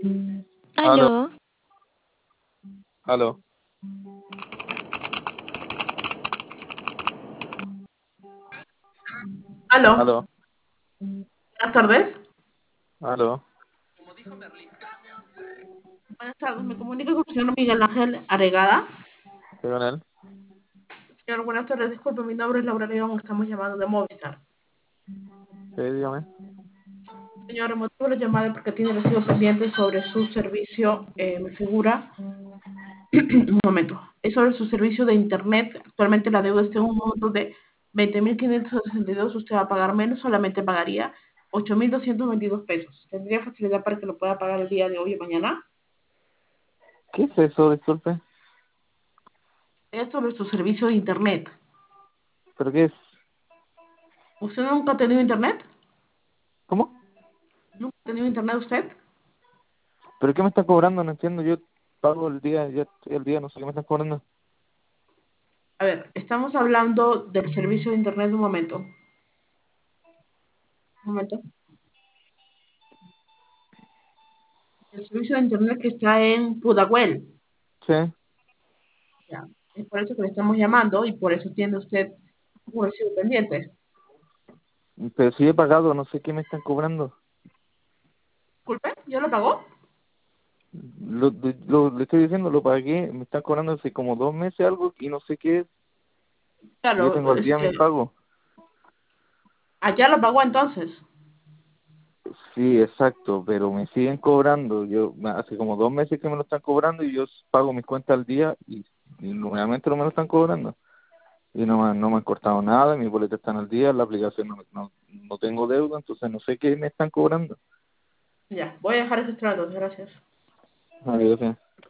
Aló, Aló, aló, Aló, aló, buenas tardes. aló. Buenas tardes, me comunico con el señor Miguel Ángel Aregada. ¿Estoy con él? Señor, buenas tardes, disculpe, mi nombre es Laura León, estamos llamando de Movistar. Sí, dígame. Señor, el motivo de la llamada es porque tiene recibos pendientes sobre su servicio, me figura, un momento, es sobre su servicio de Internet. Actualmente la deuda está en un monto de 20.562. Usted va a pagar menos, solamente pagaría 8.222 pesos. ¿Tendría facilidad para que lo pueda pagar el día de hoy o mañana? ¿Qué es eso? Disculpe. Es sobre su servicio de Internet. ¿Pero qué es? ¿Usted nunca ha tenido Internet? ¿Cómo? ¿Nunca ha tenido Internet usted? ¿Pero qué me están cobrando? No entiendo. Yo pago el día, ya estoy el día, no sé qué me están cobrando. A ver, estamos hablando del servicio de Internet. Un momento. Un momento. El servicio de Internet que está en Pudahuel. Sí, Ya. Es por eso que le estamos llamando y por eso tiene usted un recibo pendiente. pero si he pagado, no sé qué me están cobrando. Disculpe, ¿ya lo pagó? Le estoy diciendo, lo pagué, me están cobrando hace como 2 meses algo y no sé qué es. Y yo Claro, tengo al día mis pagos. allá lo pagó entonces. Sí, exacto, pero me siguen cobrando. Hace como 2 meses que me lo están cobrando y yo pago mis cuentas al día y nuevamente no me lo están cobrando. Y no me han cortado nada, mis boletas están al día, la aplicación no tengo deuda, entonces no sé qué me están cobrando. Ya, voy a dejar registrado, gracias. Adiós.